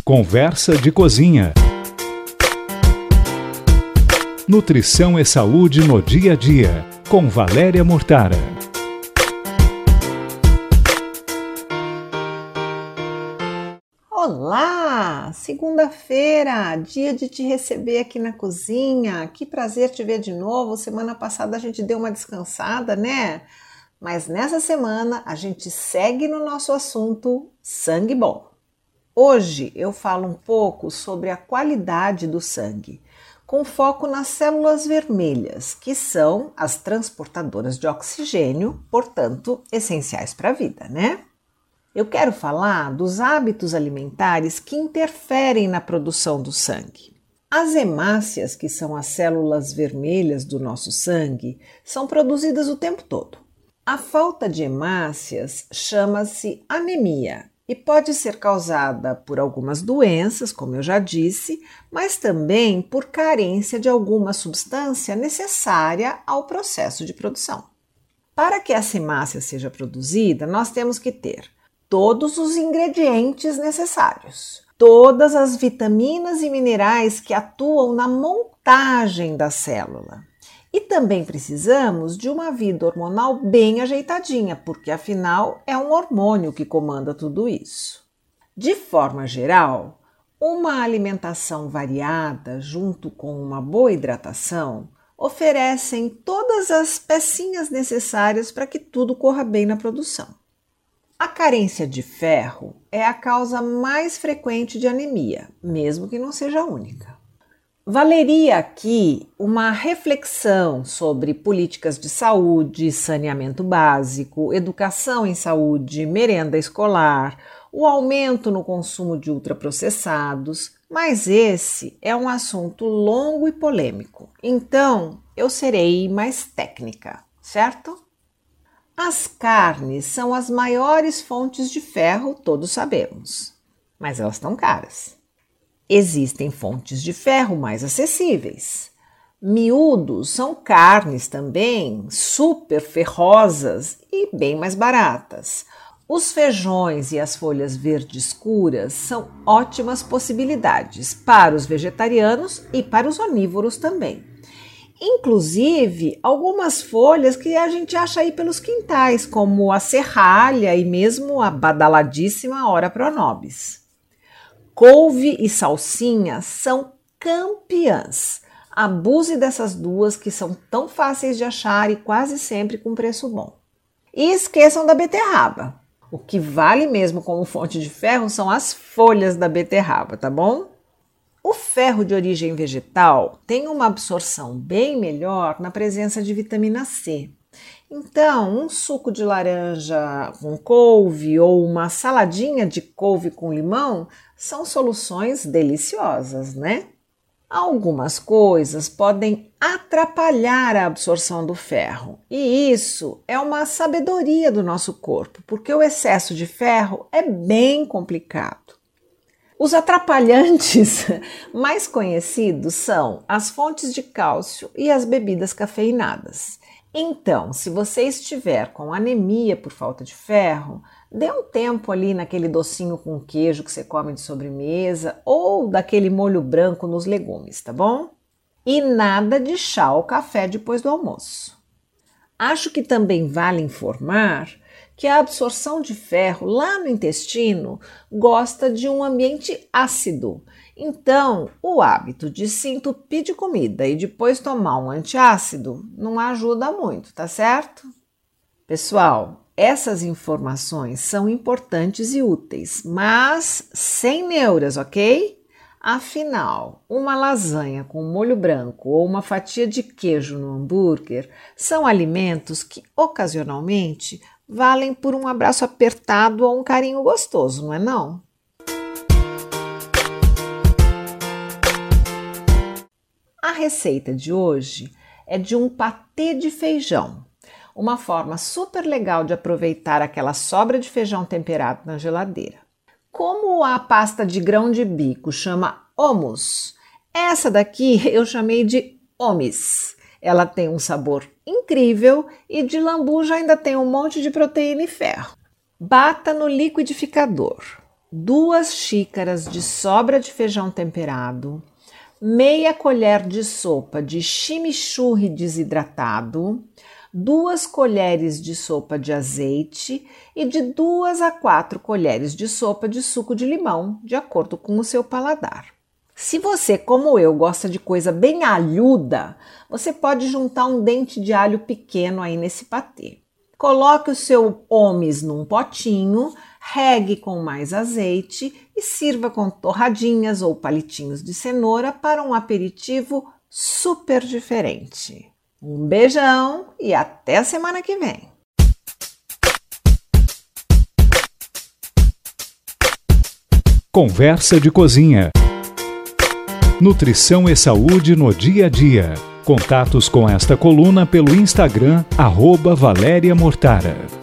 Conversa de Cozinha. Nutrição e saúde no dia a dia, com Valéria Mortara. Olá! Segunda-feira, dia de te receber aqui na cozinha. Que prazer te ver de novo. Semana passada a gente deu uma descansada, né? Mas nessa semana a gente segue no nosso assunto sangue bom. Hoje eu falo um pouco sobre a qualidade do sangue, com foco nas células vermelhas, que são as transportadoras de oxigênio, portanto, essenciais para a vida, né? Eu quero falar dos hábitos alimentares que interferem na produção do sangue. As hemácias, que são as células vermelhas do nosso sangue, são produzidas o tempo todo. A falta de hemácias chama-se anemia e pode ser causada por algumas doenças, como eu já disse, mas também por carência de alguma substância necessária ao processo de produção. Para que essa hemácia seja produzida, nós temos que ter todos os ingredientes necessários, todas as vitaminas e minerais que atuam na montagem da célula. E também precisamos de uma vida hormonal bem ajeitadinha, porque afinal é um hormônio que comanda tudo isso. De forma geral, uma alimentação variada junto com uma boa hidratação oferecem todas as pecinhas necessárias para que tudo corra bem na produção. A carência de ferro é a causa mais frequente de anemia, mesmo que não seja a única. Valeria aqui uma reflexão sobre políticas de saúde, saneamento básico, educação em saúde, merenda escolar, o aumento no consumo de ultraprocessados, mas esse é um assunto longo e polêmico, então eu serei mais técnica, certo? As carnes são as maiores fontes de ferro, todos sabemos, mas elas estão caras. Existem fontes de ferro mais acessíveis. Miúdos são carnes também super ferrosas e bem mais baratas. Os feijões e as folhas verdes escuras são ótimas possibilidades para os vegetarianos e para os onívoros também. Inclusive, algumas folhas que a gente acha aí pelos quintais, como a serralha e mesmo a badaladíssima Ora Pronobis. Couve e salsinha são campeãs. Abuse dessas duas que são tão fáceis de achar e quase sempre com preço bom. E esqueçam da beterraba. O que vale mesmo como fonte de ferro são as folhas da beterraba, tá bom? O ferro de origem vegetal tem uma absorção bem melhor na presença de vitamina C. Então, um suco de laranja com couve ou uma saladinha de couve com limão são soluções deliciosas, né? Algumas coisas podem atrapalhar a absorção do ferro, e isso é uma sabedoria do nosso corpo, porque o excesso de ferro é bem complicado. Os atrapalhantes mais conhecidos são as fontes de cálcio e as bebidas cafeinadas. Então, se você estiver com anemia por falta de ferro, dê um tempo ali naquele docinho com queijo que você come de sobremesa ou daquele molho branco nos legumes, tá bom? E nada de chá ou café depois do almoço. Acho que também vale informar que a absorção de ferro lá no intestino gosta de um ambiente ácido. Então, o hábito de se entupir de comida e depois tomar um antiácido não ajuda muito, tá certo? Pessoal, essas informações são importantes e úteis, mas sem neuras, ok? Afinal, uma lasanha com molho branco ou uma fatia de queijo no hambúrguer são alimentos que, ocasionalmente, valem por um abraço apertado ou um carinho gostoso, não é não? A receita de hoje é de um patê de feijão, uma forma super legal de aproveitar aquela sobra de feijão temperado na geladeira. Como a pasta de grão de bico chama hummus, essa daqui eu chamei de omis. Ela tem um sabor incrível e de lambuja ainda tem um monte de proteína e ferro. Bata no liquidificador. 2 xícaras de sobra de feijão temperado, meia colher de sopa de chimichurri desidratado, 2 colheres de sopa de azeite e de 2 a 4 colheres de sopa de suco de limão, de acordo com o seu paladar. Se você, como eu, gosta de coisa bem alhuda, você pode juntar um dente de alho pequeno aí nesse patê. Coloque o seu omys num potinho, regue com mais azeite e sirva com torradinhas ou palitinhos de cenoura para um aperitivo super diferente. Um beijão e até a semana que vem! Conversa de Cozinha. Nutrição e saúde no dia a dia. Contatos com esta coluna pelo Instagram @Valéria Mortara.